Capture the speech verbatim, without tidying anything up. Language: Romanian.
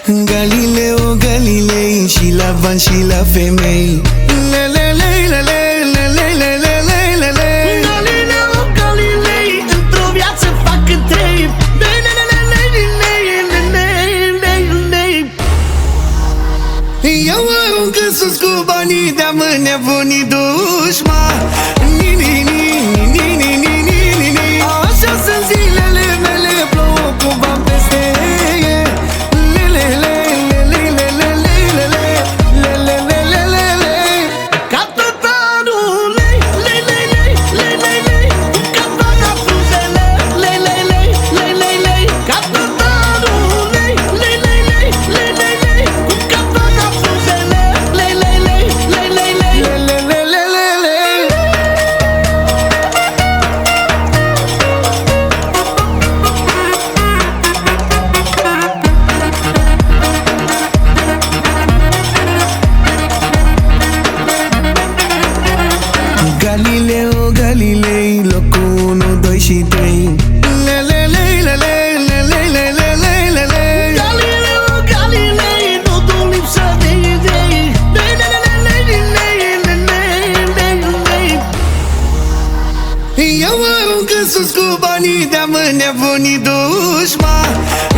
Galileo, Galilei, și la bani și la femei. Lelele, lele, lele, lele, lele. Galileo, Galilei, într-o viață fac trei. Eu aruncă sus cu banii de-am înnebunit dușmani. Ni, ni, ni, ni, ni, ni, ni, ni, ni. Așa sunt zilele mele, plouă cu bani peste. Lele, lele, lele, lele, lele, lele, lele, lele. Ca tătarul, lei, lei, lei, lei, lei, lei, lei. Ca toată frunzele, lei, lei, lei, lei, lei, lei. Ca tătarul, lei, lei, lei, lei, lei, lei, lei. Ca toată frunzele, lei, lei, lei, lei, lei, lei. Lele, lele, lele. Galileo, Galilei, locul unu, doi și trei. Lele, lele, lele, lele, lele, lele. Galileo, Galilei, totul lipsă de idei. Lei, lei, lei, lei, lei, lei, lei, lei. Eu aruncă sus cu banii de-am înnebunit dușmani.